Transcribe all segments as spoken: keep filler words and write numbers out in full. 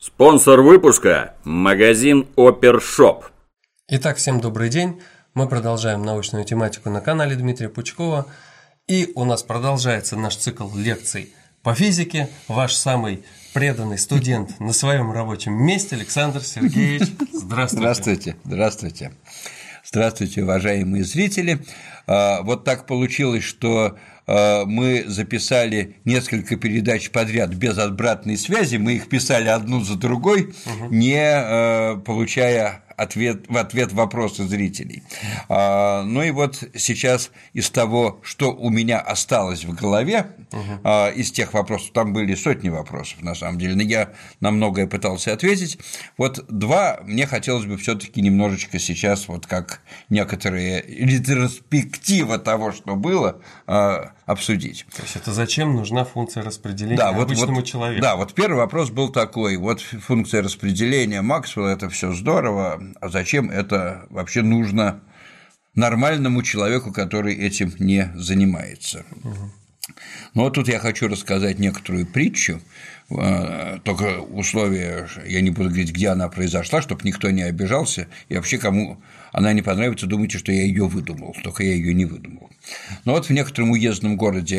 Спонсор выпуска – магазин Опершоп. Итак, всем добрый день. Мы продолжаем научную тематику на канале Дмитрия Пучкова. И у нас продолжается наш цикл лекций по физике. Ваш самый преданный студент на своем рабочем месте Александр Сергеевич. Здравствуйте. Здравствуйте. Здравствуйте. Здравствуйте, уважаемые зрители. Вот так получилось, что мы записали несколько передач подряд без обратной связи, мы их писали одну за другой, угу. не получая ответ, в ответ вопросы зрителей. Ну и вот сейчас из того, что у меня осталось в голове, угу. из тех вопросов, там были сотни вопросов на самом деле, но я на многое пытался ответить, вот два мне хотелось бы все-таки немножечко сейчас, вот как некоторые ретроспектива того, что было, обсудить. То есть это зачем нужна функция распределения да, вот, обычному вот, человеку? Да, вот первый вопрос был такой, вот функция распределения Максвелла – это все здорово, а зачем это вообще нужно нормальному человеку, который этим не занимается? Угу. Ну вот тут я хочу рассказать некоторую притчу, только условие, я не буду говорить, где она произошла, чтобы никто не обижался, и вообще кому она не понравится, думайте, что я ее выдумал, только я ее не выдумал. Но вот в некотором уездном городе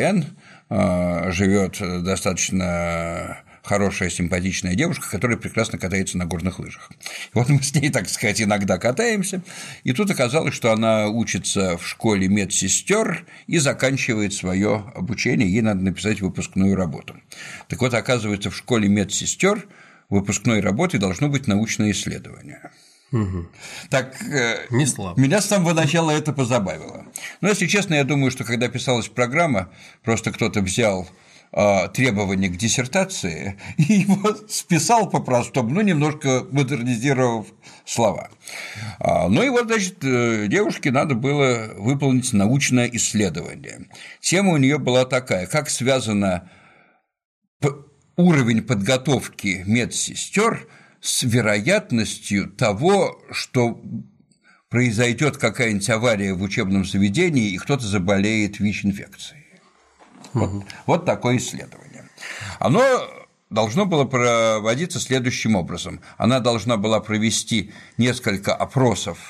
Н живет достаточно хорошая, симпатичная девушка, которая прекрасно катается на горных лыжах. И вот мы с ней, так сказать, иногда катаемся, и тут оказалось, что она учится в школе медсестер и заканчивает свое обучение, ей надо написать выпускную работу. Так вот, оказывается, в школе медсестер выпускной работой должно быть научное исследование. Угу. Так, не слабо. Меня с самого начала это позабавило. Но, если честно, я думаю, что когда писалась программа, просто кто-то взял требования к диссертации и его списал по-простому, ну, немножко модернизировав слова. Ну и вот, значит, девушке надо было выполнить научное исследование. Тема у нее была такая: как связано уровень подготовки медсестер с вероятностью того, что произойдет какая-нибудь авария в учебном заведении и кто-то заболеет ВИЧ-инфекцией. Вот, угу. вот такое исследование. Оно должно было проводиться следующим образом. Она должна была провести несколько опросов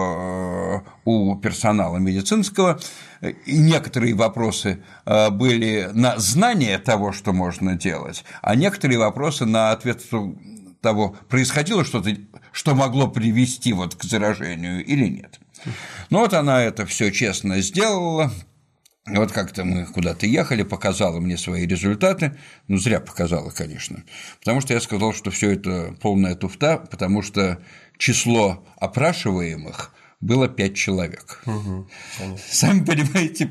у персонала медицинского, и некоторые вопросы были на знание того, что можно делать, а некоторые вопросы на ответ того, происходило что-то, что могло привести вот к заражению или нет. Ну вот она это все честно сделала. И вот как-то мы куда-то ехали, показала мне свои результаты, ну, зря показала, конечно, потому что я сказал, что все это полная туфта, потому что число опрашиваемых было пять человек. Угу, сами понимаете,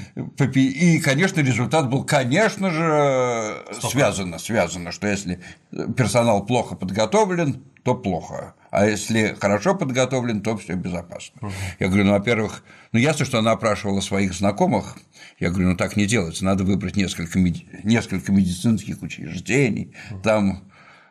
и, конечно, результат был, конечно же, связано, связано, что если персонал плохо подготовлен, то плохо, а если хорошо подготовлен, то все безопасно. Угу. Я говорю, ну, во-первых, ну, ясно, что она опрашивала своих знакомых, я говорю, ну, так не делается, надо выбрать несколько, меди... несколько медицинских учреждений, угу. там…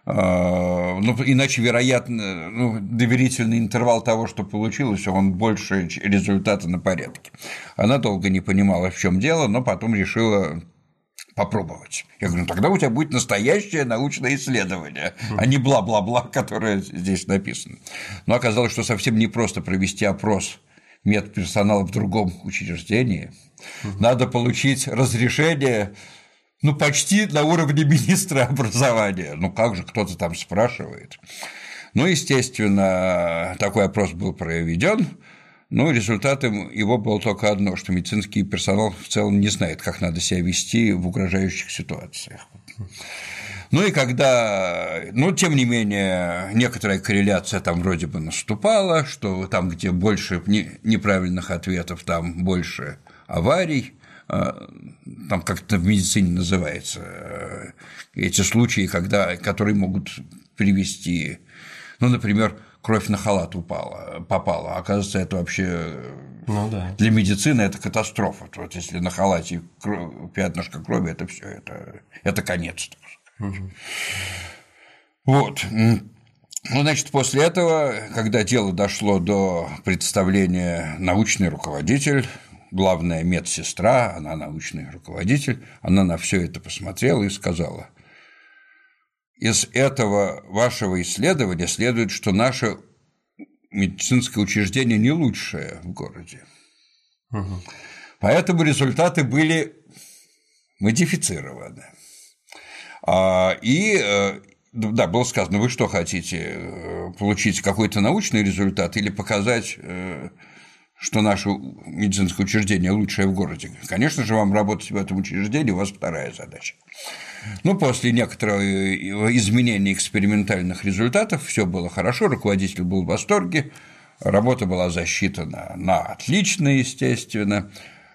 Ну, иначе, вероятно, ну, доверительный интервал того, что получилось, он больше результата на порядке. Она долго не понимала, в чем дело, но потом решила попробовать. Я говорю, ну, тогда у тебя будет настоящее научное исследование, а не бла-бла-бла, которое здесь написано. Но оказалось, что совсем непросто провести опрос медперсонала в другом учреждении. Надо получить разрешение. Ну, почти на уровне министра образования. Ну, как же, кто-то там спрашивает. Ну, естественно, такой опрос был проведен. Ну, результатом его было только одно, что медицинский персонал в целом не знает, как надо себя вести в угрожающих ситуациях. Ну и когда, ну, тем не менее, некоторая корреляция там вроде бы наступала, что там, где больше неправильных ответов, там больше аварий. Там как-то в медицине называется эти случаи, когда, которые могут привести, ну, например, кровь на халат упала, попала, оказывается, это вообще ну, да. для медицины это катастрофа. Вот если на халате кровь, пятнышко крови, это все, это, это конец. Угу. Вот. Ну, значит, после этого, когда дело дошло до представления научный руководитель, главная медсестра, она научный руководитель, она на все это посмотрела и сказала: из этого вашего исследования следует, что наше медицинское учреждение не лучшее в городе. Угу. Поэтому результаты были модифицированы. И, да, было сказано, вы что хотите, получить какой-то научный результат или показать, что наше медицинское учреждение лучшее в городе? Конечно же, вам работать в этом учреждении, у вас вторая задача. Ну, после некоторого изменения экспериментальных результатов все было хорошо, руководитель был в восторге, работа была засчитана на отлично, естественно,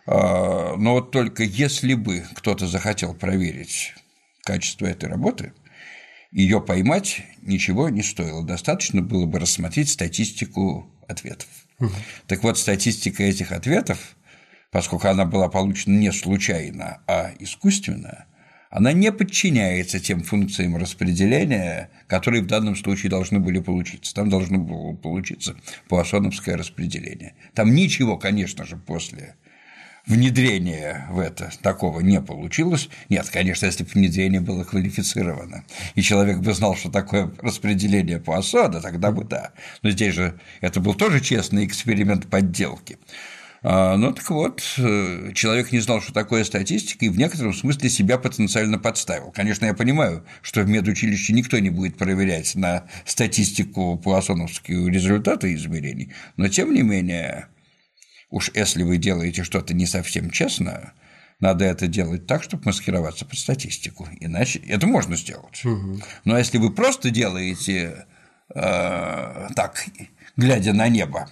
но вот только если бы кто-то захотел проверить качество этой работы, ее поймать ничего не стоило, достаточно было бы рассмотреть статистику ответов. Угу. Так вот, статистика этих ответов, поскольку она была получена не случайно, а искусственно, она не подчиняется тем функциям распределения, которые в данном случае должны были получиться. Там должно было получиться пуассоновское распределение. Там ничего, конечно же, после внедрения в это такого не получилось. Нет, конечно, если бы внедрение было квалифицировано, и человек бы знал, что такое распределение Пуассона, тогда бы да. Но здесь же это был тоже честный эксперимент подделки. Ну так вот, человек не знал, что такое статистика, и в некотором смысле себя потенциально подставил. Конечно, я понимаю, что в медучилище никто не будет проверять на статистику пуассоновские результаты измерений, но тем не менее, уж если вы делаете что-то не совсем честно, надо это делать так, чтобы маскироваться под статистику, иначе это можно сделать. Угу. Но если вы просто делаете э, так, глядя на небо,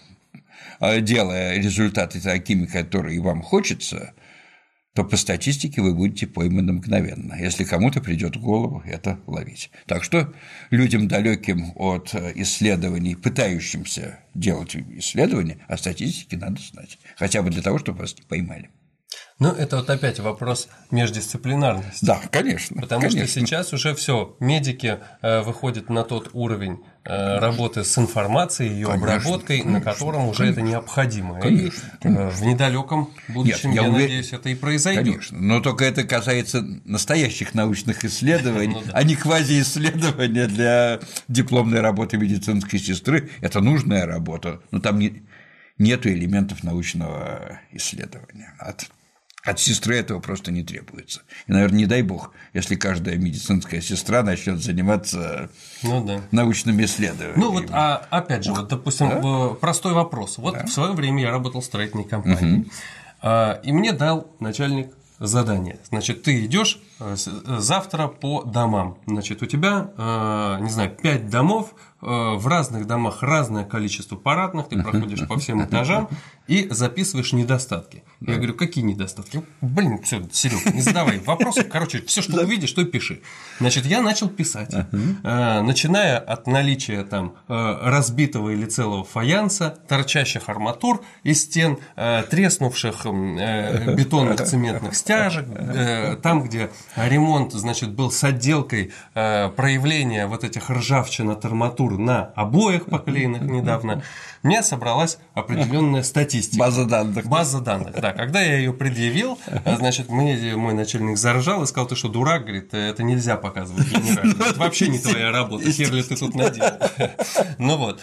делая результаты такими, которые вам хочется, то по статистике вы будете пойманы мгновенно, если кому-то придет в голову это ловить. Так что людям, далеким от исследований, пытающимся делать исследования, о статистике надо знать, хотя бы для того, чтобы вас не поймали. Ну, это вот опять вопрос междисциплинарности. Да, конечно. Потому конечно. что сейчас уже все, медики э, выходят на тот уровень э, работы с информацией, ее конечно, обработкой, конечно, на котором уже конечно, это необходимо. Конечно, и конечно. в недалеком будущем, Нет, я, я увер... надеюсь, это и произойдет. Конечно, но только это касается настоящих научных исследований, а не квазиисследования для дипломной работы медицинской сестры. Это нужная работа, но там нет элементов научного исследования. От сестры этого просто не требуется. И, наверное, не дай бог, если каждая медицинская сестра начнет заниматься ну, да. научными исследованиями. Ну вот, а опять же, вот, допустим, да? простой вопрос. Вот да? в свое время я работал в строительной компании, угу. и мне дал начальник задание. Значит, ты идешь завтра по домам. Значит, у тебя, не знаю, пять домов, в разных домах разное количество парадных, ты проходишь по всем этажам и записываешь недостатки. Я говорю, какие недостатки? Блин, все, Серега, не задавай вопросов. Короче, все, что увидишь, то и пиши. Значит, я начал писать, начиная от наличия там разбитого или целого фаянса, торчащих арматур из стен, треснувших бетонных цементных стяжек, там, где ремонт, значит, был с отделкой проявления вот этих ржавчин от арматур на обоях, поклеенных недавно, у меня собралась определенная статистика. База данных. База данных, да. Когда я ее предъявил, значит, мне мой начальник заржал и сказал, ты что, дурак? Говорит, это нельзя показывать генерально. Это вообще не твоя работа, хер ли ты тут наделал. Ну вот.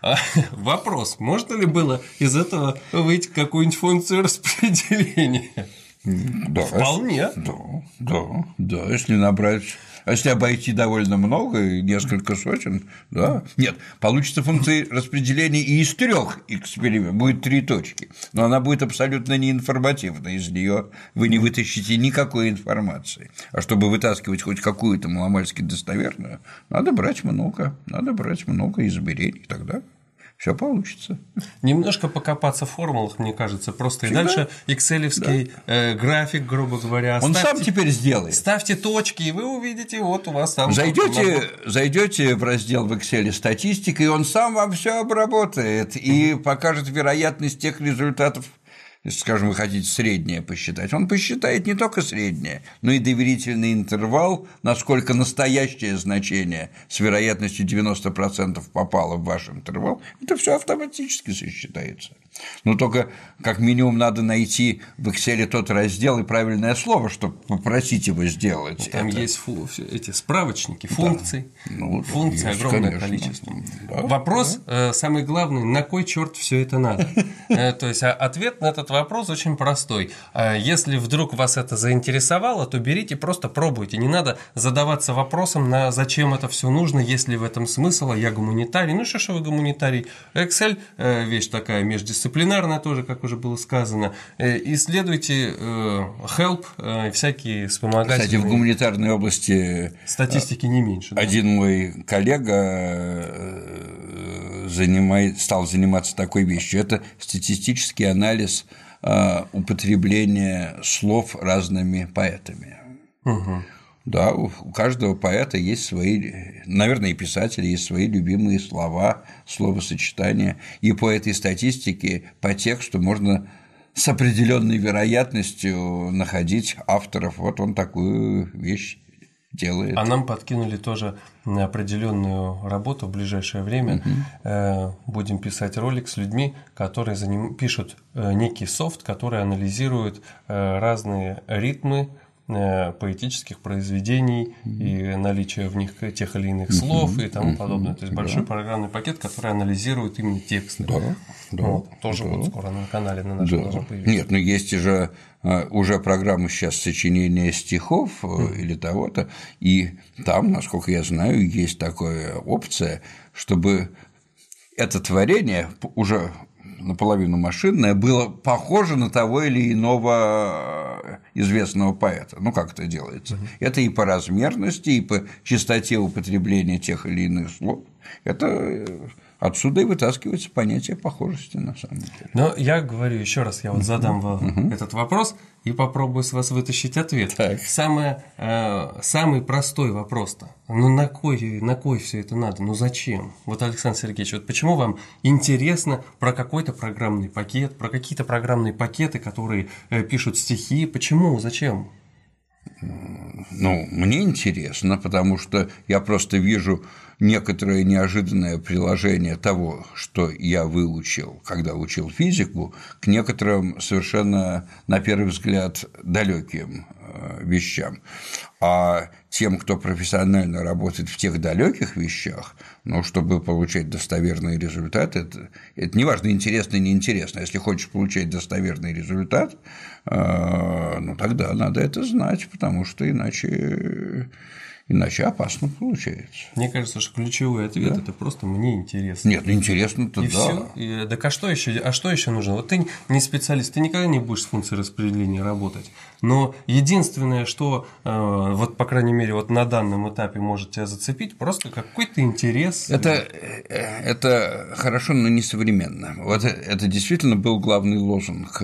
Вопрос, можно ли было из этого выйти какую-нибудь функцию распределения? Да. Вполне. Да, да, да, если набрать. А если обойти довольно много, несколько сотен, да. Нет, получится функция распределения и из трех экспериментов, будет три точки, но она будет абсолютно неинформативна, из нее вы не вытащите никакой информации. А чтобы вытаскивать хоть какую-то маломальски достоверную, надо брать много, надо брать много измерений, тогда все получится. Немножко покопаться в формулах, мне кажется, просто всегда? И дальше экселевский да. э, график, грубо говоря. Он ставьте, сам теперь сделает. Ставьте точки, и вы увидите, вот у вас там. Зайдете, зайдете в раздел в Excel статистика, и он сам вам все обработает и покажет вероятность тех результатов, если, скажем, вы хотите среднее посчитать, он посчитает не только среднее, но и доверительный интервал, насколько настоящее значение с вероятностью девяносто процентов попало в ваш интервал, это все автоматически сосчитается. Но только как минимум надо найти в Excel тот раздел и правильное слово, чтобы попросить его сделать. Там это. есть фу- эти справочники функций, да. ну, функций есть, огромное конечно. количество. Да, вопрос да. Э, самый главный: на кой черт все это надо? Э, то есть ответ на этот вопрос очень простой. Э, если вдруг вас это заинтересовало, то берите, просто пробуйте. Не надо задаваться вопросом, на зачем это все нужно, есть ли в этом смысл, а я гуманитарий. Ну что, что вы гуманитарий? Excel э, вещь такая междисциплинарная. Дисциплинарно тоже, как уже было сказано. Исследуйте help, всякие вспомогательные. Кстати, в гуманитарной области статистики не меньше. Один да. мой коллега занимает, стал заниматься такой вещью. Это статистический анализ употребления слов разными поэтами. Угу. Да, у каждого поэта есть свои, наверное, и писателя есть свои любимые слова, словосочетания, и по этой статистике, по тексту можно с определенной вероятностью находить авторов. Вот он такую вещь делает. А нам подкинули тоже определенную работу в ближайшее время. Угу. Будем писать ролик с людьми, которые заним... пишут некий софт, который анализирует разные ритмы поэтических произведений mm-hmm. и наличие в них тех или иных слов mm-hmm. и тому mm-hmm. подобное. То есть большой да. программный пакет, который анализирует именно тексты. Да, да, вот, тоже да. вот скоро на канале на нашем да. должно появиться. Нет, но есть же уже программа сейчас сочинения стихов mm-hmm. или того-то, и там, насколько я знаю, есть такая опция, чтобы это творение уже наполовину машинное, было похоже на того или иного известного поэта. Ну, как это делается? Uh-huh. Это и по размерности, и по частоте употребления тех или иных слов. Это отсюда и вытаскивается понятие похожести, на самом деле. Но я говорю еще раз, я вот задам вам uh-huh. этот вопрос и попробую с вас вытащить ответ. Самое, э, самый простой вопрос-то. Ну, на кой, на кой все это надо? Ну, зачем? Вот, Александр Сергеевич, вот почему вам интересно про какой-то программный пакет, про какие-то программные пакеты, которые э, пишут стихи? Почему? Зачем? Ну, мне интересно, потому что я просто вижу некоторое неожиданное приложение того, что я выучил, когда учил физику, к некоторым совершенно, на первый взгляд, далеким вещам. А тем, кто профессионально работает в тех далеких вещах, ну, чтобы получать достоверный результат, это, это неважно, интересно или неинтересно. Если хочешь получать достоверный результат, ну, тогда надо это знать, потому что иначе... Иначе опасно получается. Мне кажется, что ключевой ответ да. – это просто мне интересно. Нет, ну интересно-то и да. Всё. И, так а что еще? А что еще нужно? Вот ты не специалист, ты никогда не будешь с функцией распределения работать. Но единственное, что, вот по крайней мере, вот на данном этапе может тебя зацепить, просто какой-то интерес. Это, это хорошо, но не современно. Вот это действительно был главный лозунг.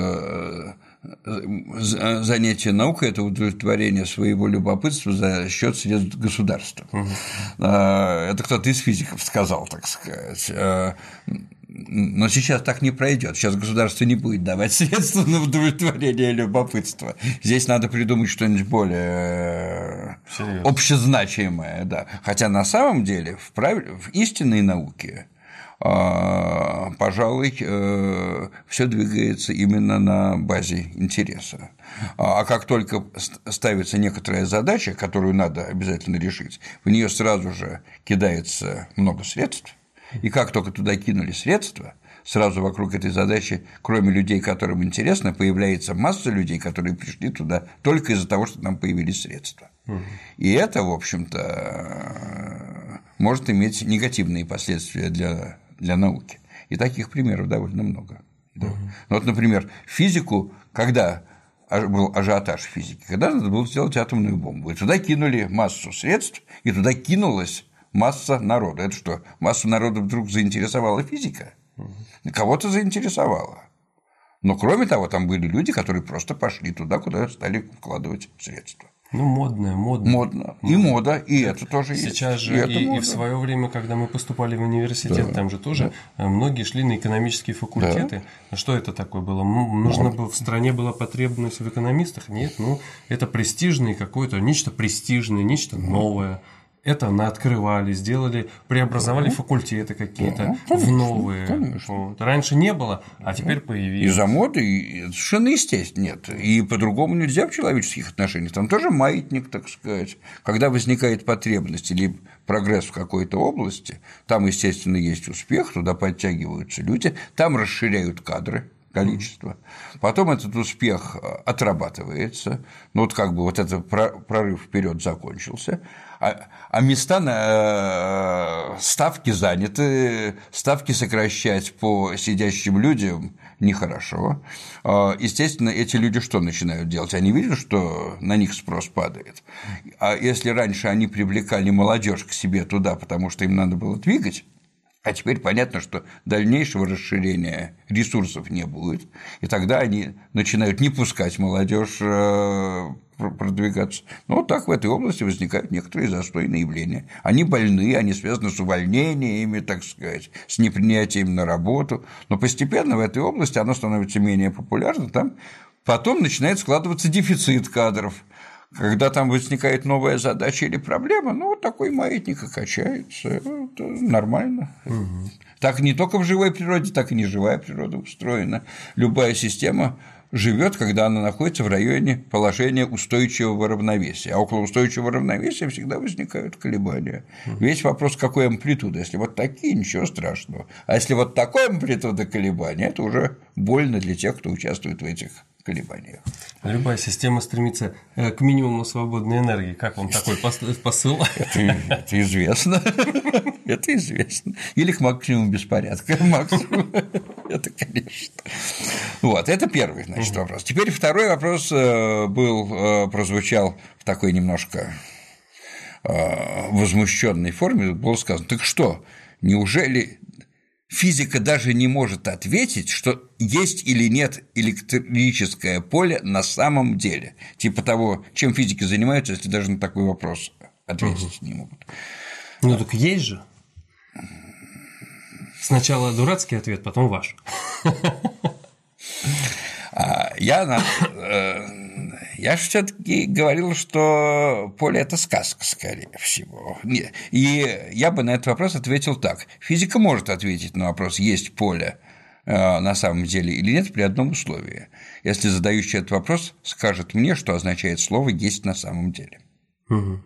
Занятие наукой – это удовлетворение своего любопытства за счет средств государства. Угу. Это кто-то из физиков сказал, так сказать. Но сейчас так не пройдет. Сейчас государство не будет давать средства на удовлетворение любопытства. Здесь надо придумать что-нибудь более Серьезно? общезначимое. Да. Хотя на самом деле в, прав... в истинной науке, пожалуй, все двигается именно на базе интереса. А как только ставится некоторая задача, которую надо обязательно решить, в нее сразу же кидается много средств, и как только туда кинули средства, сразу вокруг этой задачи, кроме людей, которым интересно, появляется масса людей, которые пришли туда только из-за того, что там появились средства. И это, в общем-то, может иметь негативные последствия для для науки. И таких примеров довольно много. Да. Uh-huh. Ну, вот, например, физику, когда был ажиотаж физики, когда надо было сделать атомную бомбу, и туда кинули массу средств, и туда кинулась масса народа. Это что, массу народа вдруг заинтересовала физика? Uh-huh. Кого-то заинтересовала. Но, кроме того, там были люди, которые просто пошли туда, куда стали вкладывать средства. Ну, модное, модно. Модно. И мода, и это тоже есть. Сейчас же и, и, и в свое время, когда мы поступали в университет, да. там же тоже да. многие шли на экономические факультеты. Да. Что это такое было? Нужно было, в стране была потребность в экономистах? Нет, ну, это престижное какое-то, нечто престижное, нечто новое. Это наоткрывали, сделали, преобразовали да. факультеты какие-то да, в новые. Конечно. Вот. Раньше не было, а теперь появилось. Из-за моды и совершенно естественно нет. И по-другому нельзя в человеческих отношениях. Там тоже маятник, так сказать. Когда возникает потребность или прогресс в какой-то области, там, естественно, есть успех, туда подтягиваются люди, там расширяют кадры. Количество. Потом этот успех отрабатывается, ну вот как бы вот этот прорыв вперед закончился, а, а места на ставки заняты, ставки сокращать по сидящим людям нехорошо. Естественно, эти люди что начинают делать? Они видят, что на них спрос падает. А если раньше они привлекали молодежь к себе туда, потому что им надо было двигать, а теперь понятно, что дальнейшего расширения ресурсов не будет, и тогда они начинают не пускать молодежь продвигаться. Но вот так в этой области возникают некоторые застойные явления. Они больны, они связаны с увольнениями, так сказать, с непринятием на работу, но постепенно в этой области оно становится менее популярно, там потом начинает складываться дефицит кадров. Когда там возникает новая задача или проблема, ну, вот такой маятник и качается, это нормально. Угу. Так не только в живой природе, так и неживая природа устроена. Любая система живет, когда она находится в районе положения устойчивого равновесия, а около устойчивого равновесия всегда возникают колебания. Угу. Весь вопрос, какой амплитуды. Если вот такие, ничего страшного. А если вот такой амплитуда колебания, это уже больно для тех, кто участвует в этих колебаниях. Любая система стремится к минимуму свободной энергии. Как вам такой посыл? Это, это известно. Это известно. Или к максимуму беспорядка. Максимум. Это, конечно. Вот, это первый, значит, вопрос. Теперь второй вопрос был, прозвучал в такой немножко возмущенной форме. Было сказано: так что, неужели физика даже не может ответить, что есть или нет электрическое поле на самом деле? Типа того, чем физики занимаются, если даже на такой вопрос ответить угу. не могут. Ну так есть же. Сначала дурацкий ответ, потом ваш. Я, я все-таки говорил, что поле – это сказка, скорее всего. И я бы на этот вопрос ответил так. Физика может ответить на вопрос, есть поле на самом деле или нет, при одном условии. Если задающий этот вопрос скажет мне, что означает слово «есть на самом деле». Угу.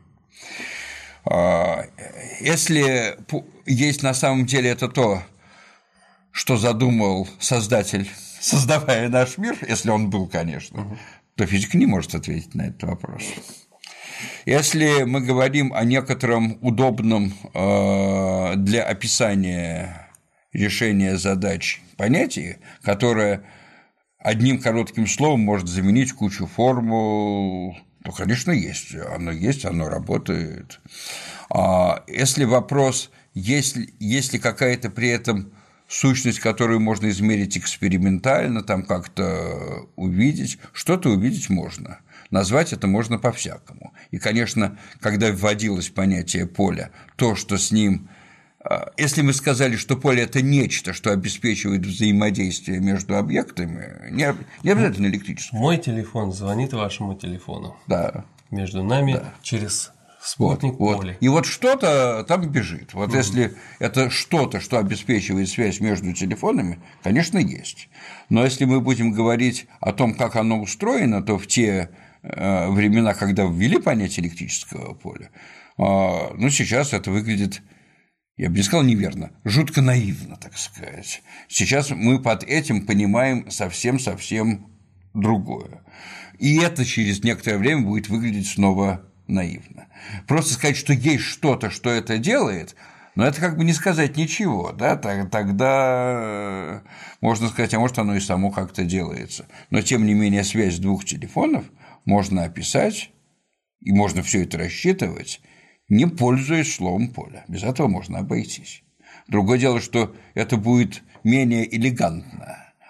Если есть на самом деле это то, что задумал создатель, создавая наш мир, если он был, конечно, угу. то физика не может ответить на этот вопрос. Если мы говорим о некотором удобном для описания решения задач понятии, которое одним коротким словом может заменить кучу формул, то, конечно, есть. Оно есть, оно работает. Если вопрос, есть ли, есть ли какая-то при этом сущность, которую можно измерить экспериментально, там как-то увидеть, что-то увидеть можно. Назвать это можно по-всякому. И, конечно, когда вводилось понятие поля, то, что с ним… Если мы сказали, что поле – это нечто, что обеспечивает взаимодействие между объектами, не обязательно электрическое. Мой телефон звонит вашему телефону. Да. Между нами да. через… спутник вот, поля. Вот. И вот что-то там бежит. Вот угу. если это что-то, что обеспечивает связь между телефонами, конечно, есть. Но если мы будем говорить о том, как оно устроено, то в те времена, когда ввели понятие электрического поля, ну, сейчас это выглядит, я бы не сказал неверно, жутко наивно, так сказать. Сейчас мы под этим понимаем совсем-совсем другое. И это через некоторое время будет выглядеть снова наивно. Просто сказать, что есть что-то, что это делает, но это как бы не сказать ничего, да, тогда можно сказать, а может, оно и само как-то делается. Но, тем не менее, связь двух телефонов можно описать, и можно все это рассчитывать, не пользуясь словом поля. Без этого можно обойтись. Другое дело, что это будет менее элегантно.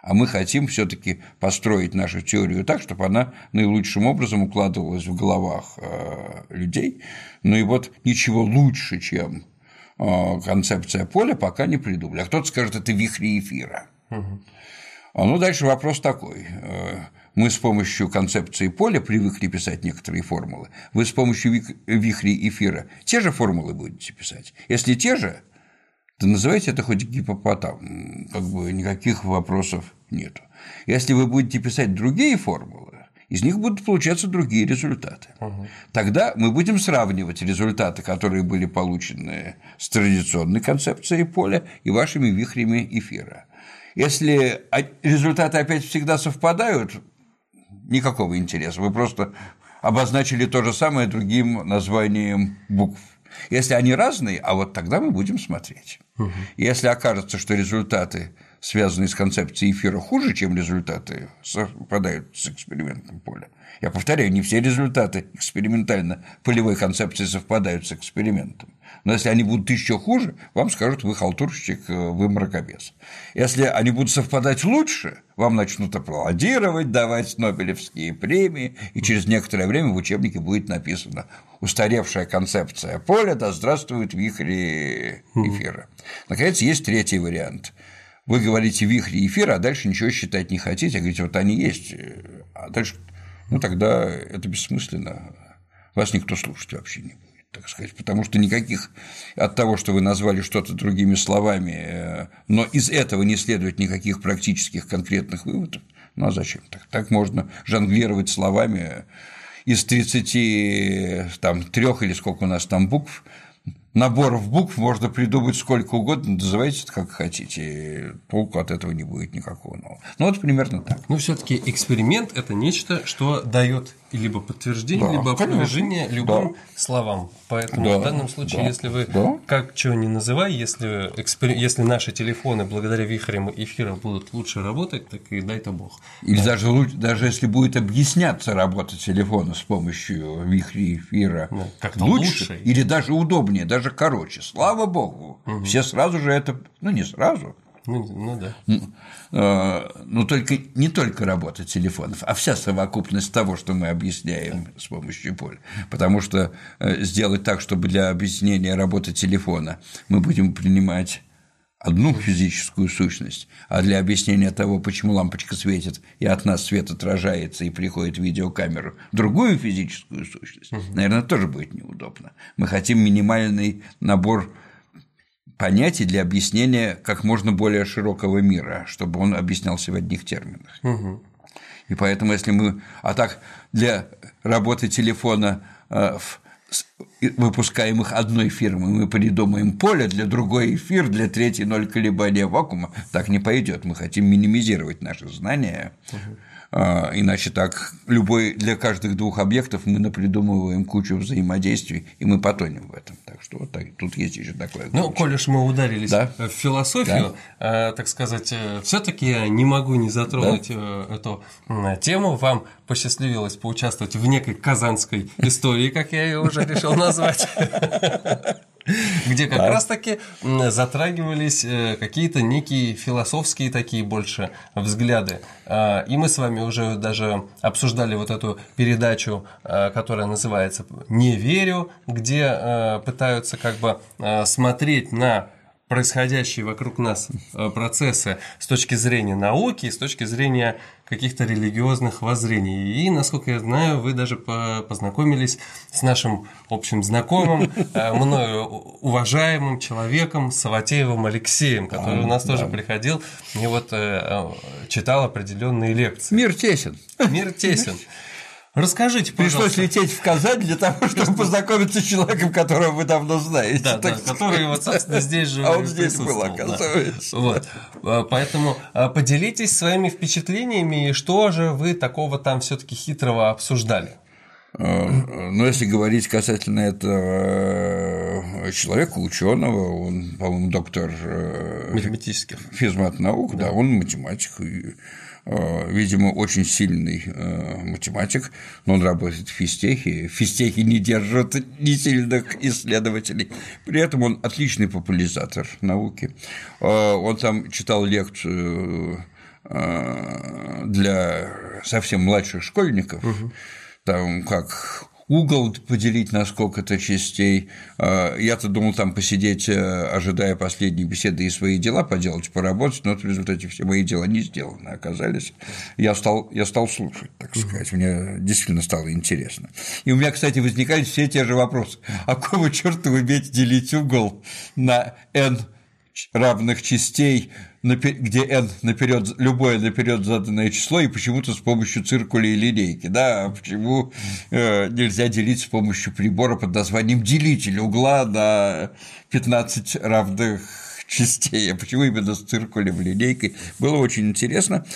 А мы хотим все-таки построить нашу теорию так, чтобы она наилучшим образом укладывалась в головах людей. Ну и вот ничего лучше, чем концепция поля, пока не придумали. А кто-то скажет, это вихри эфира. Угу. Ну, дальше вопрос такой. Мы с помощью концепции поля привыкли писать некоторые формулы. Вы с помощью вихрей эфира те же формулы будете писать? Если те же, то называйте это хоть гипопотам, как бы никаких вопросов нету. Если вы будете писать другие формулы, из них будут получаться другие результаты. Угу. Тогда мы будем сравнивать результаты, которые были получены с традиционной концепцией поля и вашими вихрями эфира. Если результаты опять всегда совпадают, никакого интереса. Вы просто обозначили то же самое другим названием букв. Если они разные, а вот тогда мы будем смотреть. Угу. Если окажется, что результаты, связанные с концепцией эфира, хуже, чем результаты, совпадают с экспериментом поля. Я повторяю, не все результаты экспериментально-полевой концепции совпадают с экспериментом. Но если они будут еще хуже, вам скажут, вы халтурщик, вы мракобес. Если они будут совпадать лучше, вам начнут аплодировать, давать Нобелевские премии, и через некоторое время в учебнике будет написано «Устаревшая концепция поля, да здравствуют вихри эфира». Наконец, есть третий вариант. Вы говорите вихри эфира, а дальше ничего считать не хотите, а говорите, вот они есть, а дальше, ну тогда это бессмысленно, вас никто слушать вообще не будет. Так сказать, потому что никаких от того, что вы назвали что-то другими словами, но из этого не следует никаких практических конкретных выводов. Ну а зачем так? Так можно жонглировать словами из тридцати трёх или сколько у нас там букв. Наборов букв можно придумать сколько угодно, называйте это как хотите, толку от этого не будет никакого нового. Ну, вот примерно так. Ну, все-таки эксперимент – это нечто, что дает либо подтверждение, да, либо опровержение любым да. словам. Поэтому да, в данном случае, да, если вы да. как чего не называй, если, экспер... если наши телефоны благодаря вихрям эфира будут лучше работать, так и дай-то бог. Или да. даже, даже если будет объясняться работа телефона с помощью вихрей эфира да, как-то лучше, лучше или даже удобнее, даже короче, слава богу, угу. все сразу же это, ну не сразу. Ну, ну да. Ну, ну, только не только работа телефонов, а вся совокупность того, что мы объясняем с помощью поля. Потому что сделать так, чтобы для объяснения работы телефона мы будем принимать одну физическую сущность, а для объяснения того, почему лампочка светит, и от нас свет отражается и приходит в видеокамеру, другую физическую сущность, наверное, тоже будет неудобно. Мы хотим минимальный набор понятий для объяснения как можно более широкого мира, чтобы он объяснялся в одних терминах. Угу. И поэтому, если мы… А так, для работы телефона в выпускаемых одной фирмы мы придумаем поле, для другой эфир, для третьей ноль колебания вакуума, так не пойдет. Мы хотим минимизировать наши знания, угу. Иначе так любой для каждых двух объектов мы напридумываем кучу взаимодействий, и мы потонем в этом. Так что вот так, тут есть еще такое. Ну, коль уж мы ударились да? в философию, да? так сказать, все-таки я не могу не затронуть да? эту тему. Вам посчастливилось поучаствовать в некой казанской истории, как я ее уже решил назвать. Где как да. раз-таки затрагивались какие-то некие философские такие больше взгляды. И мы с вами уже даже обсуждали вот эту передачу, которая называется «Не верю», где пытаются как бы смотреть на происходящие вокруг нас процессы с точки зрения науки, с точки зрения каких-то религиозных воззрений. И, насколько я знаю, вы даже познакомились с нашим общим знакомым, мною уважаемым человеком Саватеевым Алексеем, который у нас да. тоже приходил и вот читал определенные лекции. Мир тесен. Мир тесен. Расскажите, пожалуйста. Пришлось лететь в Казань для того, чтобы познакомиться с человеком, которого вы давно знаете. Да, да, который вот, собственно, здесь же а он здесь был, оказывается. Да. Вот. Поэтому поделитесь своими впечатлениями, и что же вы такого там все-таки хитрого обсуждали? Ну, если говорить касательно этого человека, ученого, он, по-моему, доктор математических физмат-наук, да. да, он математик. Видимо, очень сильный математик, но он работает в физтехе. Физтехи не держат ни сильных исследователей. При этом он отличный популяризатор науки. Он там читал лекцию для совсем младших школьников, угу. там как угол поделить на сколько-то частей. Я-то думал там посидеть, ожидая последней беседы и свои дела поделать, поработать, но в результате все мои дела не сделаны оказались. Я стал, я стал слушать, так сказать, мне действительно стало интересно. И у меня, кстати, возникали все те же вопросы. А какого чёрта вы умеете делить угол на n равных частей, где n наперед, любое наперед заданное число, и почему-то с помощью циркуля и линейки, да, а почему э, нельзя делить с помощью прибора под названием делитель угла на пятнадцать равных частей, а почему именно с циркулем и линейкой, было очень интересно.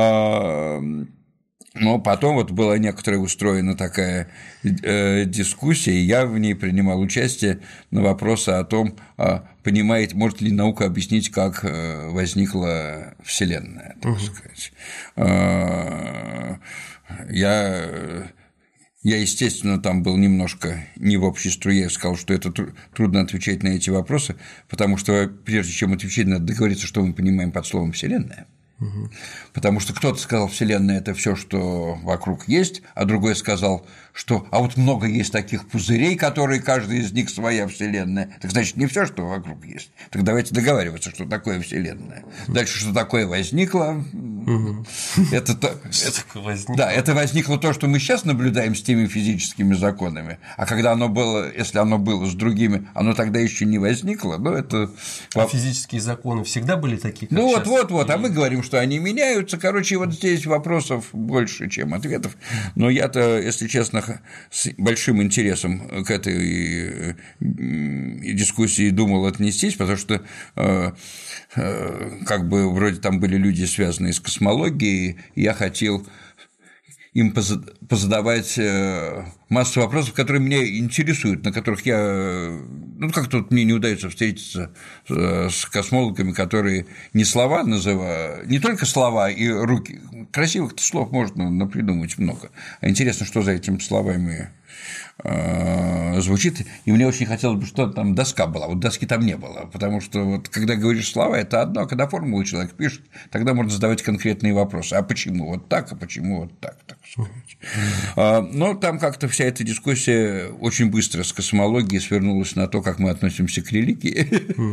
Но потом вот была некоторая устроена такая э, дискуссия, и я в ней принимал участие на вопросы о том, а, понимает, может ли наука объяснить, как возникла Вселенная, так сказать. Uh-huh. Я, я, естественно, там был немножко не в общей струе, сказал, что это трудно отвечать на эти вопросы, потому что прежде чем отвечать, надо договориться, что мы понимаем под словом «Вселенная». Потому что кто-то сказал, Вселенная – это все, что вокруг есть, а другой сказал, что а вот много есть таких пузырей, которые каждый из них своя Вселенная. Так значит, не все, что вокруг есть. Так давайте договариваться, что такое Вселенная. Дальше, что такое возникло. Это, то, это, возникло? Да, это возникло то, что мы сейчас наблюдаем с теми физическими законами, а когда оно было, если оно было с другими, оно тогда еще не возникло. Но это... А физические законы всегда были такие, как Ну сейчас? вот, вот, вот, а мы говорим, что они меняются. Короче, вот здесь вопросов больше, чем ответов. Но я-то, если честно, с большим интересом к этой дискуссии думал отнестись, потому что как бы вроде там были люди, связанные с космологией, и я хотел им позадавать массу вопросов, которые меня интересуют, на которых я… Ну, как-то вот мне не удается встретиться с космологами, которые не слова называют, не только слова и руки, красивых слов можно напридумать много, а интересно, что за этими словами звучит, и мне очень хотелось бы, чтобы там доска была, вот доски там не было, потому что вот когда говоришь слова, это одно, а когда формулу человек пишет, тогда можно задавать конкретные вопросы, а почему вот так, а почему вот так, так сказать. Но там как-то вся эта дискуссия очень быстро с космологией свернулась на то, как мы относимся к религии,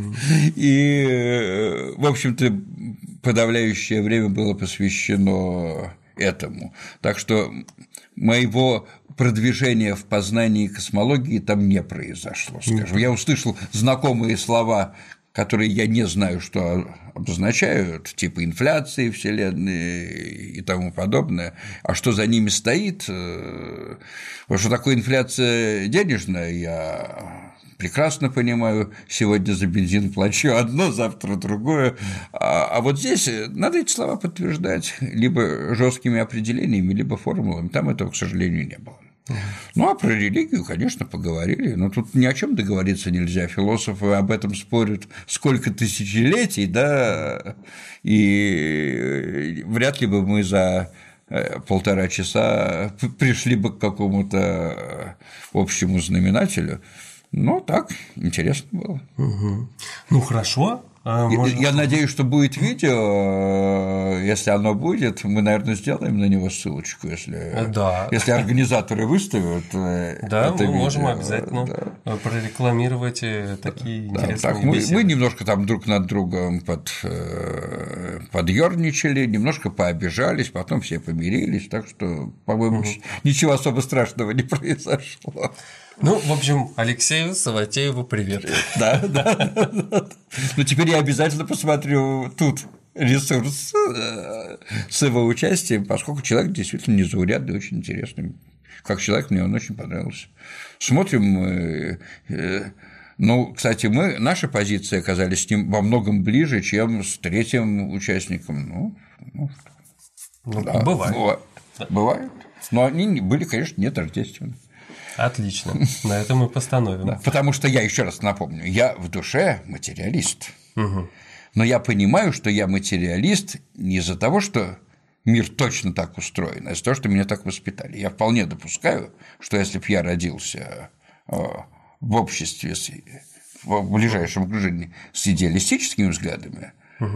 и, в общем-то, подавляющее время было посвящено этому, так что моего продвижения в познании космологии там не произошло, скажем. Я услышал знакомые слова, которые я не знаю, что обозначают, типа инфляции Вселенной и тому подобное, а что за ними стоит, вот что такое инфляция денежная, я прекрасно понимаю, сегодня за бензин плачу одно, завтра другое, а, а вот здесь надо эти слова подтверждать либо жесткими определениями, либо формулами, там этого, к сожалению, не было. Ну, а про религию, конечно, поговорили, но тут ни о чем договориться нельзя, философы об этом спорят сколько тысячелетий, да, и вряд ли бы мы за полтора часа пришли бы к какому-то общему знаменателю. Ну, так, интересно было. Угу. Ну, хорошо. А я, можно... я надеюсь, что будет видео, если оно будет, мы, наверное, сделаем на него ссылочку, если, да. если организаторы выставят. Да, мы видео. Можем обязательно да. прорекламировать такие да, интересные так, мы, беседы. Мы немножко там друг над другом под, подъерничали, немножко пообижались, потом все помирились, так что, по-моему, угу. ничего особо страшного не произошло. Ну, в общем, Алексею Саватееву привет. Да, да, да. Ну, теперь я обязательно посмотрю тут ресурс с его участием, поскольку человек действительно незаурядный, очень интересный. Как человек мне он очень понравился. Смотрим. Ну, кстати, мы, наши позиции оказались с ним во многом ближе, чем с третьим участником. Ну, ну, ну да, бывает. Бывает. Да. Бывает. Но они были, конечно, не тождественны. Отлично, на это мы постановим. Да, потому что я еще раз напомню, я в душе материалист, угу. но я понимаю, что я материалист не из-за того, что мир точно так устроен, а из-за того, что меня так воспитали. Я вполне допускаю, что если бы я родился в обществе, в ближайшем окружении с идеалистическими взглядами, угу.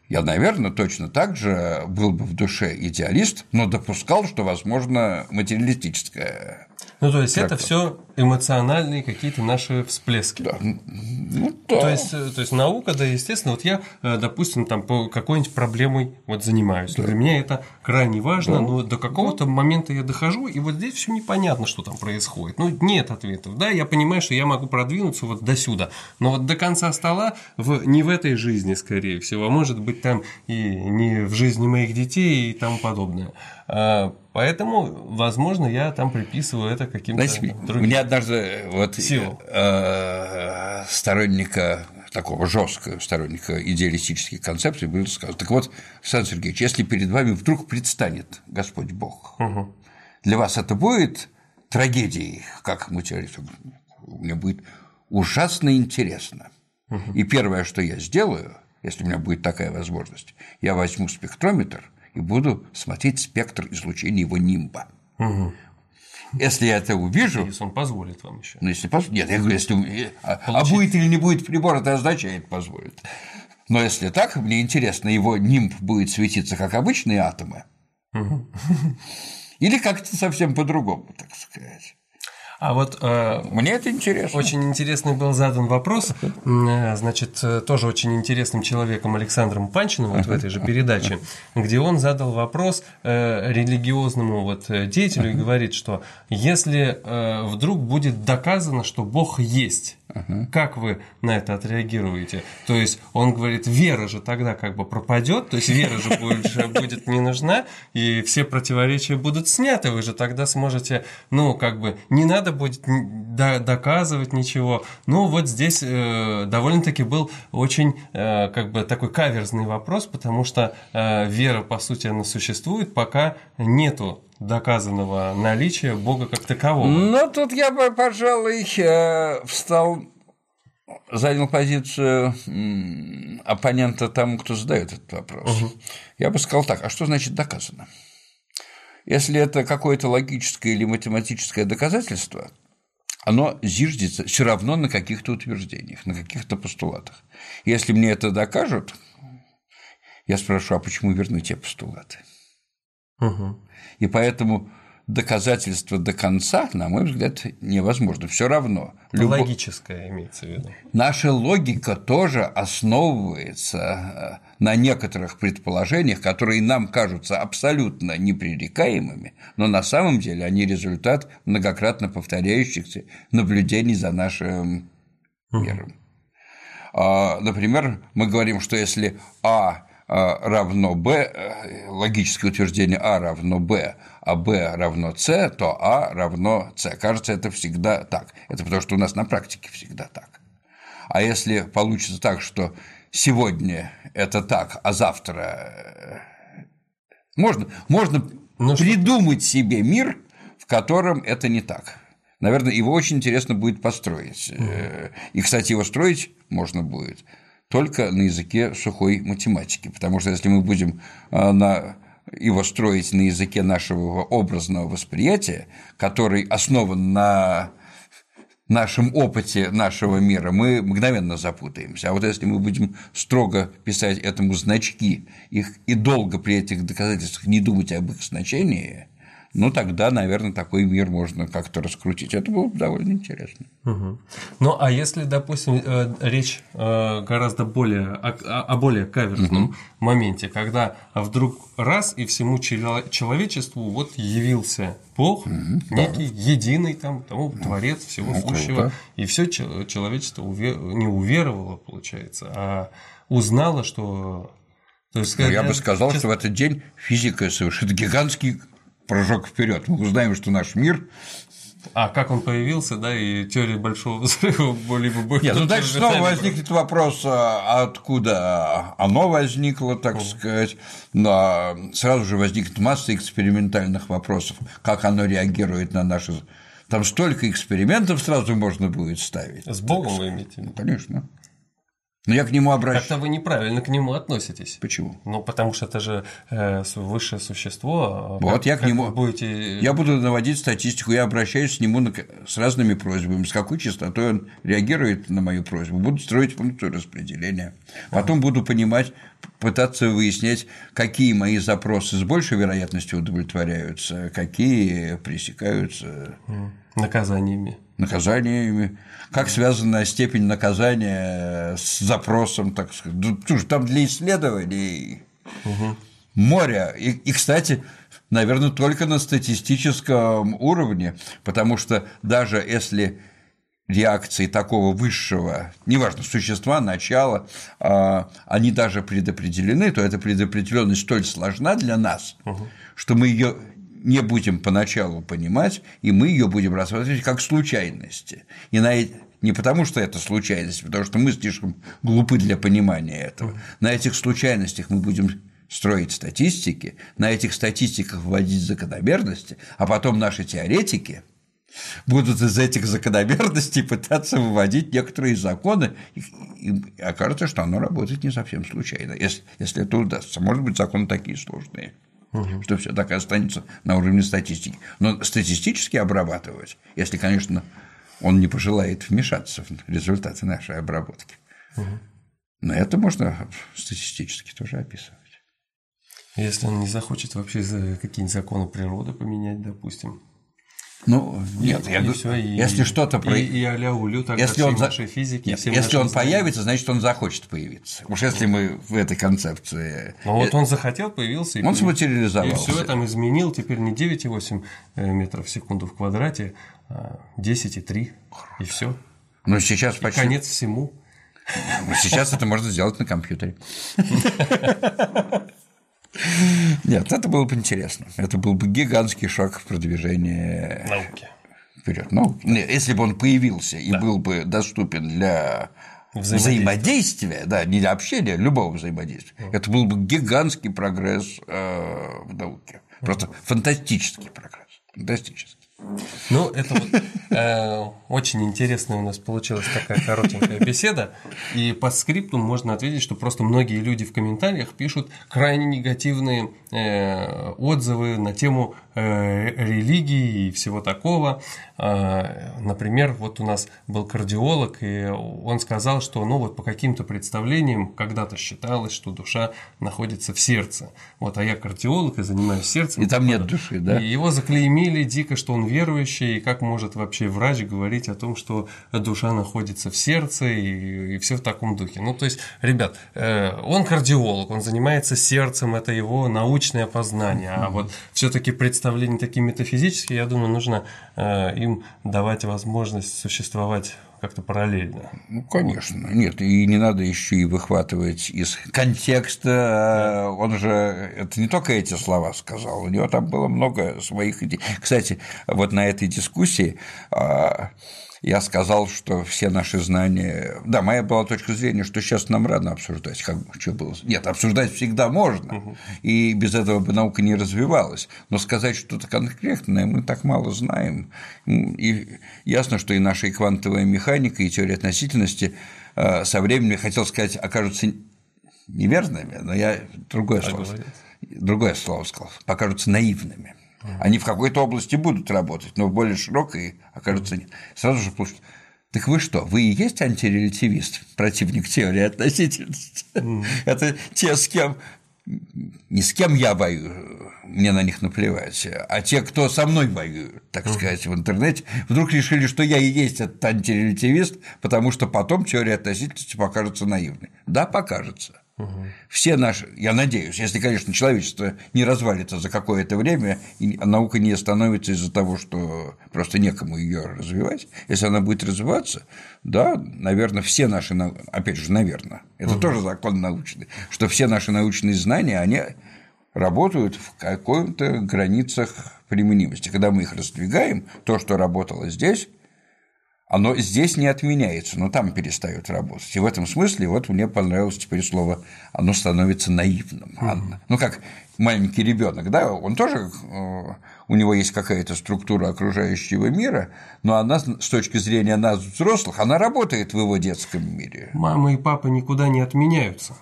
Я, наверное, точно так же был бы в душе идеалист, но допускал, что возможно материалистическое. Ну, то есть трактовка. это все эмоциональные какие-то наши всплески. Да. Ну, да. То есть, то есть наука, да, естественно, вот я, допустим, там по какой-нибудь проблемой вот занимаюсь. Да. Для меня это крайне важно, да. но до какого-то да. момента я дохожу, и вот здесь все непонятно, что там происходит. Ну, нет ответов. Да, я понимаю, что я могу продвинуться вот до сюда, но вот до конца стола в, не в этой жизни, скорее всего, а может быть там и не в жизни моих детей и тому подобное. Поэтому, возможно, я там приписываю это каким-то Знаете, другим. Мне однажды вот силам. Э, сторонника такого жесткого сторонника идеалистических концепций было сказано: так вот, Александр Сергеевич, если перед вами вдруг предстанет Господь Бог, угу. для вас это будет трагедией, как материалист? Мне будет ужасно интересно. Угу. И первое, что я сделаю, если у меня будет такая возможность, я возьму спектрометр и буду смотреть спектр излучения его нимба. Угу. Если я это увижу… Если он позволит вам еще. Ну, если позволит… Нет, я говорю, если… А, а будет или не будет прибор, это означает позволит. Но если так, мне интересно, его нимб будет светиться, как обычные атомы, угу. или как-то совсем по-другому, так сказать. А вот э, мне это интересно. Очень интересный был задан вопрос, значит, тоже очень интересным человеком Александром Панчиным вот в этой же передаче, где он задал вопрос э, религиозному вот деятелю и говорит, что если э, вдруг будет доказано, что Бог есть, как вы на это отреагируете? То есть он говорит, вера же тогда как бы пропадет, то есть вера же больше будет не нужна, и все противоречия будут сняты, вы же тогда сможете, ну, как бы, не надо будет доказывать ничего. Ну, вот здесь э, довольно-таки был очень, э, как бы, такой каверзный вопрос, потому что э, вера, по сути, она существует, пока нету доказанного наличия Бога как такового. Ну, тут я бы, пожалуй, встал, занял позицию оппонента тому, кто задает этот вопрос. Угу. Я бы сказал так, а что значит доказано? Если это какое-то логическое или математическое доказательство, оно зиждется все равно на каких-то утверждениях, на каких-то постулатах. Если мне это докажут, я спрошу, а почему верны те постулаты? Угу. И поэтому доказательство до конца, на мой взгляд, невозможно. Все равно. Любо... Логическое имеется в виду. Наша логика тоже основывается на некоторых предположениях, которые нам кажутся абсолютно непререкаемыми, но на самом деле они результат многократно повторяющихся наблюдений за нашим миром. Uh-huh. Например, мы говорим, что если А равно Б, логическое утверждение А равно Б, а Б равно С, то А равно С. Кажется, это всегда так. Это потому, что у нас на практике всегда так. А если получится так, что сегодня это так, а завтра… Можно, можно ну, придумать что? себе мир, в котором это не так. Наверное, его очень интересно будет построить. Угу. И, кстати, его строить можно будет только на языке сухой математики, потому что если мы будем на его строить на языке нашего образного восприятия, который основан на нашем опыте нашего мира, мы мгновенно запутаемся. А вот если мы будем строго писать этому значки их, и долго при этих доказательствах не думать об их значении, ну, тогда, наверное, такой мир можно как-то раскрутить. Это было бы довольно интересно. Угу. Ну, а если, допустим, речь гораздо более о, о более каверзном угу. моменте, когда вдруг раз и всему человечеству вот явился Бог, угу, некий, да. единый там, тому, Творец всего ну, сущего, круто. И все человечество увер... не уверовало, получается, а узнало, что… То есть, ну, я бы сказал, сейчас... что в этот день физика совершит гигантский прыжок вперед. Мы узнаем, что наш мир… А как он появился, да, и теория большого взрыва либо будет… Нет, ну дальше снова возникнет вопрос, откуда оно возникло, так mm. сказать, но сразу же возникнет масса экспериментальных вопросов, как оно реагирует на наши… Там столько экспериментов сразу можно будет ставить. С Богом вы имеете в виду? Конечно. Но я к нему обращаюсь. Как-то вы неправильно к нему относитесь. Почему? Ну, потому что это же э, высшее существо. Вот как, я к нему будете… Я буду наводить статистику, я обращаюсь к нему с разными просьбами, с какой частотой он реагирует на мою просьбу. Буду строить функцию распределения. Потом ага. буду понимать, пытаться выяснять, какие мои запросы с большей вероятностью удовлетворяются, какие пресекаются наказаниями. наказаниями, как связана степень наказания с запросом, так сказать. Там для исследований угу. море. И, и, кстати, наверное, только на статистическом уровне, потому что даже если реакции такого высшего, неважно, существа, начала, они даже предопределены, то эта предопределенность столь сложна для нас, угу. что мы ее не будем поначалу понимать, и мы ее будем рассматривать как случайности. И на не потому, что это случайность, потому что мы слишком глупы для понимания этого. Угу. На этих случайностях мы будем строить статистики, на этих статистиках вводить закономерности, а потом наши теоретики будут из этих закономерностей пытаться выводить некоторые законы, и окажется, что оно работает не совсем случайно, если, если это удастся. Может быть, законы такие сложные, угу. что все так и останется на уровне статистики. Но статистически обрабатывать, если, конечно, он не пожелает вмешаться в результаты нашей обработки, угу. но это можно статистически тоже описывать. Если он не захочет вообще какие-нибудь законы природы поменять, допустим. Ну, нет, и, я и всё, и, если что-то и, и а-ля улю, тогда если он нашей физики, нет, если он появится, значит, он захочет появиться. Уж если мы в этой концепции. Ну вот он захотел, появился, и он сматериализовался. И все там изменил. Теперь не девять и восемь метров в секунду в квадрате, а десять и три. И все. Ну сейчас и почти. Конец всему. Сейчас это можно сделать на компьютере. Нет, это было бы интересно. Это был бы гигантский шаг в продвижении науки. Вперед. Ну, если бы он появился и да. был бы доступен для взаимодействия, взаимодействия да, не для общения, любого взаимодействия, mm. это был бы гигантский прогресс э, в науке. Просто mm. фантастический прогресс. Фантастический. Ну, это вот э, очень интересная у нас получилась такая коротенькая беседа, и по скрипту можно ответить, что просто многие люди в комментариях пишут крайне негативные э, отзывы на тему э, религии и всего такого. Э, например, вот у нас был кардиолог, и он сказал, что ну вот по каким-то представлениям когда-то считалось, что душа находится в сердце. Вот, а я кардиолог и занимаюсь сердцем. И там нет души, да? И его заклеймили дико, что он верующий, и как может вообще врач говорить о том, что душа находится в сердце, и, и все в таком духе. Ну, то есть, ребят, э, он кардиолог, он занимается сердцем, это его научное познание, а вот все-таки представления такие метафизические, я думаю, нужно э, им давать возможность существовать как-то параллельно. Ну, конечно. Нет, и не надо еще и выхватывать из контекста. Да. Он же это не только эти слова сказал, у него там было много своих идей. Кстати, вот на этой дискуссии я сказал, что все наши знания… Да, моя была точка зрения, что сейчас нам рано обсуждать, как что было. Нет, обсуждать всегда можно, угу. и без этого бы наука не развивалась. Но сказать что-то конкретное мы так мало знаем. И ясно, что и наша и квантовая механика, и теория относительности со временем, я хотел сказать, окажутся неверными, но я другое слово, другое слово сказал, покажутся наивными. Они в какой-то области будут работать, но в более широкой окажутся нет. Сразу же получится. Так вы что, вы и есть антирелятивист, противник теории относительности? Mm. Это те, с кем… Не с кем я воюю, мне на них наплевать, а те, кто со мной воюет, так сказать, в интернете, вдруг решили, что я и есть этот антирелятивист, потому что потом теория относительности покажется наивной. Да, покажется. Угу. Все наши, я надеюсь, если, конечно, человечество не развалится за какое-то время, и наука не остановится из-за того, что просто некому ее развивать, если она будет развиваться, да, наверное, все наши, опять же, наверное, это угу. тоже закон научный, что все наши научные знания, они работают в каких-то границах применимости. Когда мы их раздвигаем, то, что работало здесь, оно здесь не отменяется, но там перестает работать. И в этом смысле вот мне понравилось теперь слово «оно становится наивным». Mm-hmm. Ну, как маленький ребенок, да, он тоже, у него есть какая-то структура окружающего мира, но она с точки зрения нас, взрослых, она работает в его детском мире. Мама и папа никуда не отменяются.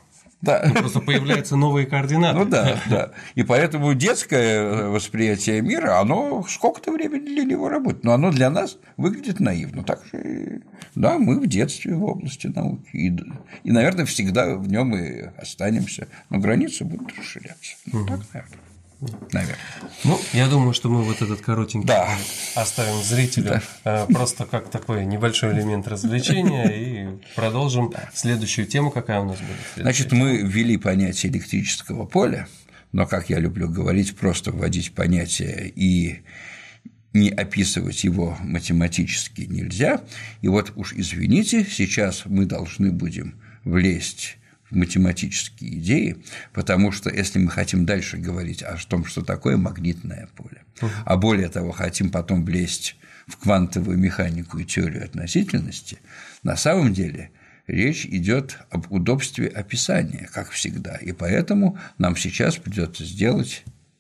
Да. Ну, просто появляются новые координаты. Ну да, да. И поэтому детское восприятие мира, оно сколько-то времени для него работает, но оно для нас выглядит наивно. Так же, да, мы в детстве в области науки, и, и наверное, всегда в нем и останемся, но границы будут расширяться. Ну, так, наверное. Наверное. Ну, я думаю, что мы вот этот коротенький да. оставим зрителю да. просто как такой небольшой элемент развлечения и продолжим да. следующую тему, какая у нас будет. Значит, мы ввели понятие электрического поля, но, как я люблю говорить, просто вводить понятие и не описывать его математически нельзя. И вот уж извините, сейчас мы должны будем влезть в математические идеи, потому что если мы хотим дальше говорить о том, что такое магнитное поле, uh-huh. а более того, хотим потом влезть в квантовую механику и теорию относительности, на самом деле речь идет об удобстве описания, как всегда, и поэтому нам сейчас придется сделать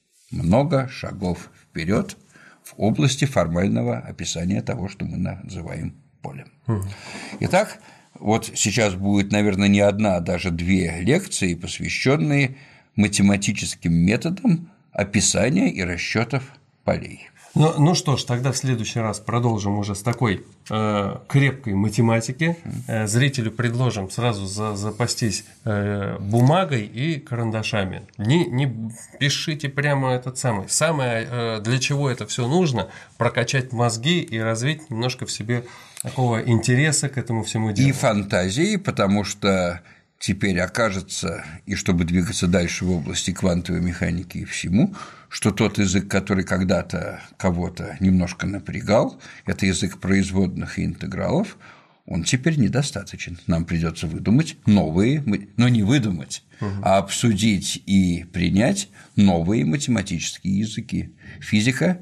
много шагов вперед в области формального описания того, что мы называем полем. Uh-huh. Итак, вот сейчас будет, наверное, не одна, а даже две лекции, посвященные математическим методам описания и расчетов полей. Ну, ну что ж, тогда в следующий раз продолжим уже с такой э, крепкой математики. Э, зрителю предложим сразу за, запастись э, бумагой и карандашами. Не, не пишите прямо этот самый. Самое, э, для чего это все нужно, прокачать мозги и развить немножко в себе такого интереса к этому всему делу. И фантазии, потому что теперь окажется, и чтобы двигаться дальше в области квантовой механики и всему, что тот язык, который когда-то кого-то немножко напрягал, это язык производных и интегралов, он теперь недостаточен. Нам придется выдумать новые, но не выдумать, угу. а обсудить и принять новые математические языки. Физика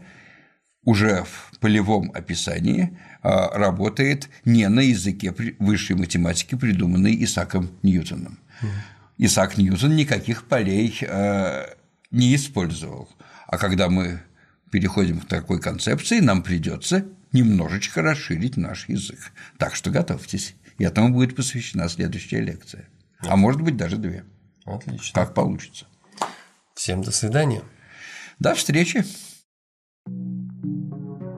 уже в полевом описании работает не на языке высшей математики, придуманной Исааком Ньютоном. Mm. Исаак Ньютон никаких полей не использовал. А когда мы переходим к такой концепции, нам придется немножечко расширить наш язык. Так что готовьтесь. И этому будет посвящена следующая лекция. Mm. А может быть, даже две. Отлично. Как получится. Всем до свидания. До встречи.